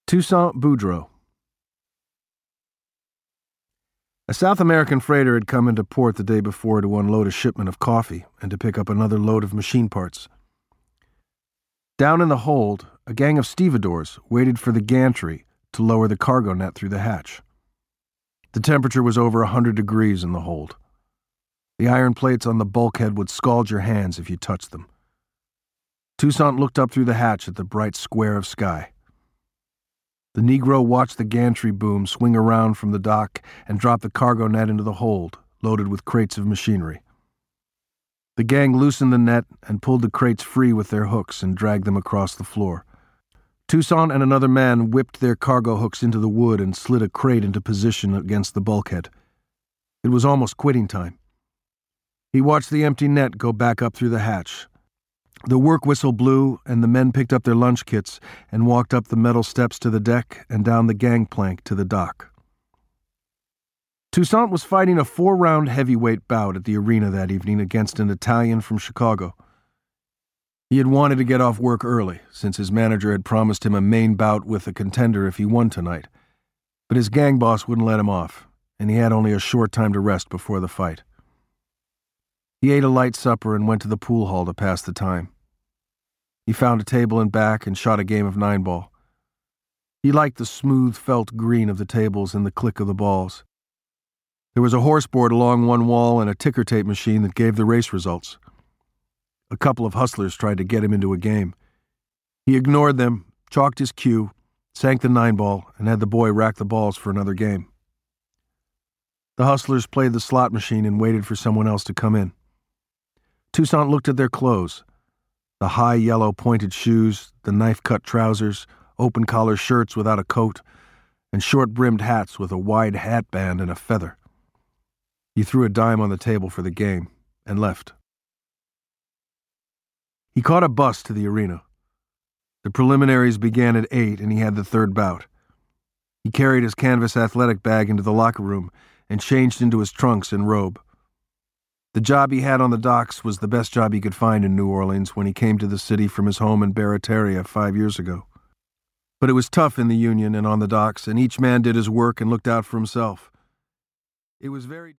Toussaint Boudreaux. A South American freighter had come into port the day before to unload a shipment of coffee and to pick up another load of machine parts. Down in the hold, a gang of stevedores waited for the gantry to lower the cargo net through the hatch. The temperature was over 100 degrees in the hold. The iron plates on the bulkhead would scald your hands if you touched them. Toussaint looked up through the hatch at the bright square of sky. The Negro watched the gantry boom swing around from the dock and drop the cargo net into the hold, loaded with crates of machinery. The gang loosened the net and pulled the crates free with their hooks and dragged them across the floor. Toussaint and another man whipped their cargo hooks into the wood and slid a crate into position against the bulkhead. It was almost quitting time. He watched the empty net go back up through the hatch. The work whistle blew, and the men picked up their lunch kits and walked up the metal steps to the deck and down the gangplank to the dock. Toussaint was fighting a 4-round heavyweight bout at the arena that evening against an Italian from Chicago. He had wanted to get off work early, since his manager had promised him a main bout with a contender if he won tonight. But his gang boss wouldn't let him off, and he had only a short time to rest before the fight. He ate a light supper and went to the pool hall to pass the time. He found a table in back and shot a game of 9-ball. He liked the smooth felt green of the tables and the click of the balls. There was a horseboard along one wall and a ticker tape machine that gave the race results. A couple of hustlers tried to get him into a game. He ignored them, chalked his cue, sank the 9-ball, and had the boy rack the balls for another game. The hustlers played the slot machine and waited for someone else to come in. Toussaint looked at their clothes. The high yellow pointed shoes, the knife-cut trousers, open-collar shirts without a coat, and short-brimmed hats with a wide hat band and a feather. He threw a dime on the table for the game and left. He caught a bus to the arena. The preliminaries began at 8 and he had the third bout. He carried his canvas athletic bag into the locker room and changed into his trunks and robe. The job he had on the docks was the best job he could find in New Orleans when he came to the city from his home in Barataria 5 years ago. But it was tough in the Union and on the docks, and each man did his work and looked out for himself. It was very